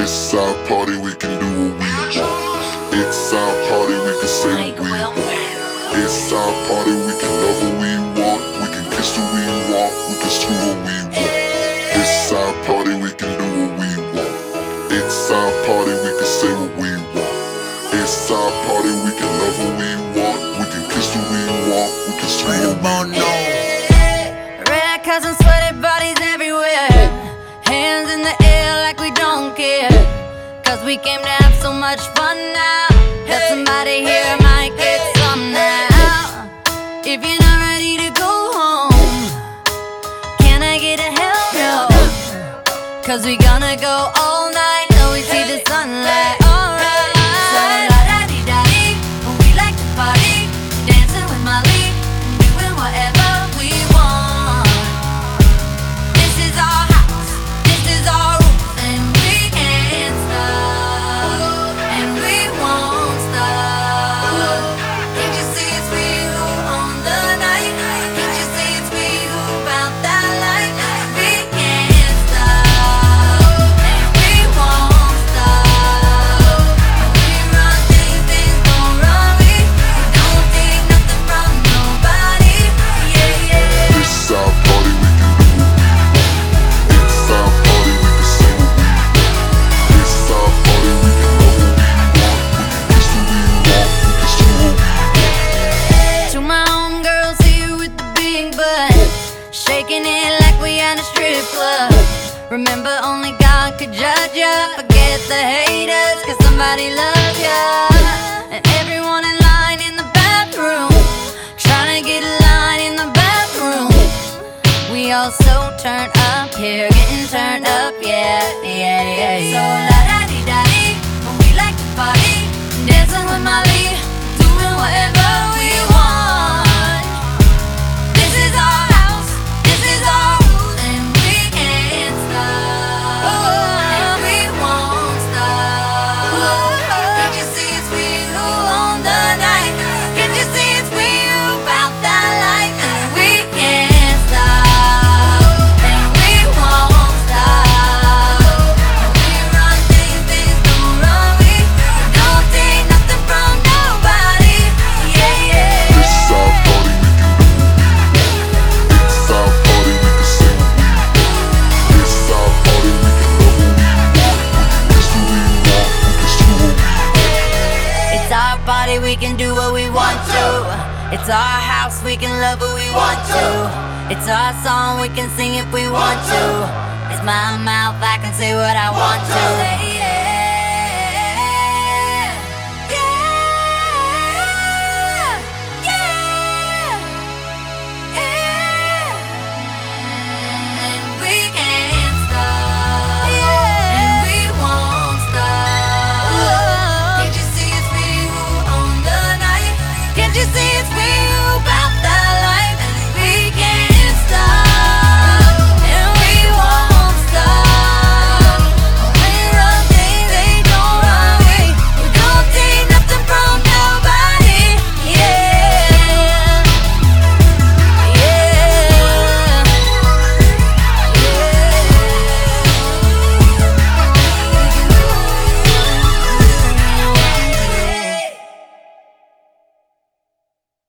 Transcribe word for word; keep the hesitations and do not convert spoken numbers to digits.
It's our party, we can do what we want. It's our party, we can say what we want. It's our party, we can love what we want. We can kiss who we want, we can screw what we want. It's our party, we can do what we want. It's our party, we can say what we want. It's our party, we can love what we want. We can kiss who we want, we can screw what we want. Red cousins, sweaty bodies everywhere. Hands in the air like we don't care. Cause we came to have so much fun now that somebody here might get some now. If you're not ready to go home, can I get a hell no? Cause we gonna go all night till we see the sunlight. Alright. So la-da-dee-da-dee, we like to party, dancing with Molly, doing whatever we want. This is our house, this is our rules, and we can't stop, and we won't stop. Can't you see it's we who own the night? Can't you see it's we who found that light? We can't stop, and we won't stop. We run things, things don't run we. We don't take nothing from nobody. Yeah, yeah. It's our party, we can do what we want. It's our party, we can say what we want. It's our party, we can love what we want. We can kiss who we want, we can screw what we want. To my homegirls here with the big butt, shaking it like we at a strip club. Remember, only God could judge ya. Forget the haters, cause somebody loves ya. And everyone in line in the bathroom, trying to get a line in the bathroom. We all so turned up here, getting turned up, yeah, yeah, yeah, yeah. So la-da-dee-da-dee, we like to party, dancing with Molly, doing whatever we want. This is our house, this is our rules, and we can't stop, and we won't stop. Can't you see it's we who own the night? Can't you see it's we who found that light? And we can't stop, and we won't stop. We run things, things don't run we. We don't take nothing from nobody. Yeah, yeah. It's our party, we can do what we want. It's our party, we can say what we want. It's our party, we can love what we want. We can kiss who we want, we can screw what we want. It's our party, we can do what we want to. It's our house, we can love who we want to. It's our song, we can sing if we want to. It's my mouth, I can say what I want to.